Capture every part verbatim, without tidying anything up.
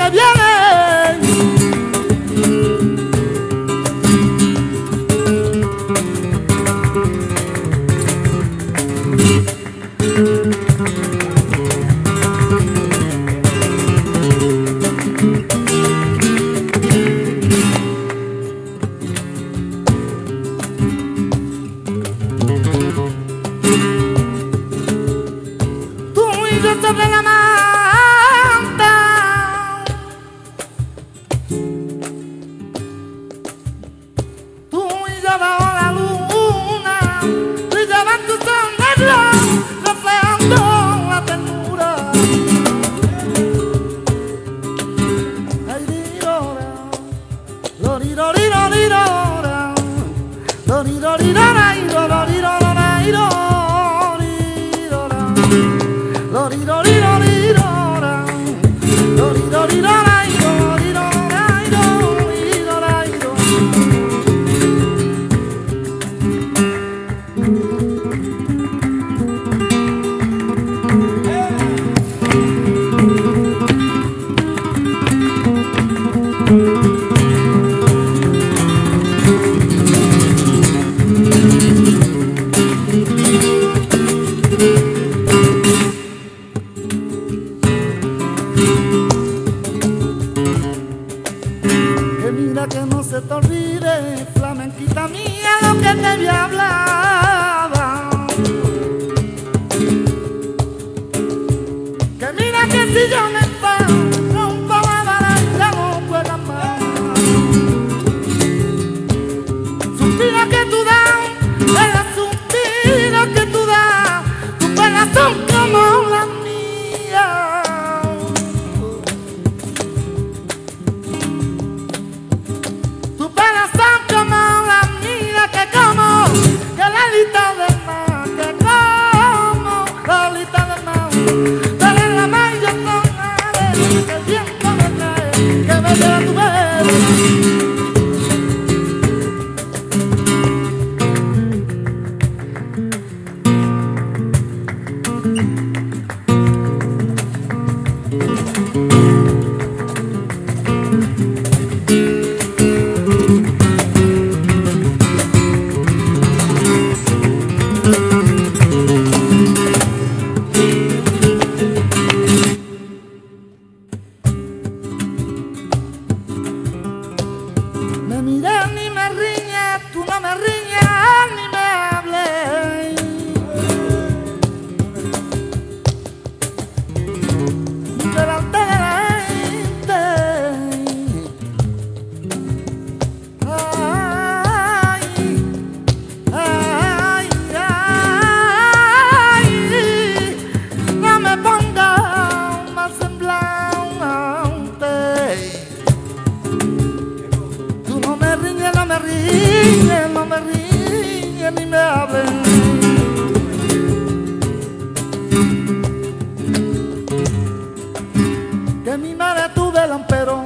que viene. Sobre la manta, tú y yo bajo la luna, brillaban tus ojos, reflejando la ternura. Ay, rirora, lorirorirora, lorirorirora, lorirorirora, lorirorirora, lorirorirora. Mira que no se te olvide, flamenquita mía, lo que te voy a hablar. Que mira que si yo me enfado, rompo la vara y ya no puedo más. Suspiro que tú das, de las suspiros que tú das, tus penas son como las mías. Me miras ni me riñes, tú no me riñes ni me hables. Delante de la gente, ay, ay, ay, no me pongas más semblante. No me riñes, no me riñes, ni me hables. Que mi madre tuve el amperón,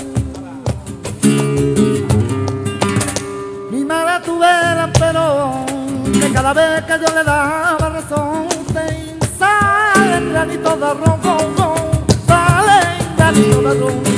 mi madre tuve el amperón, que cada vez que yo le daba razón, te salen granitos de ron, salen granitos de ron.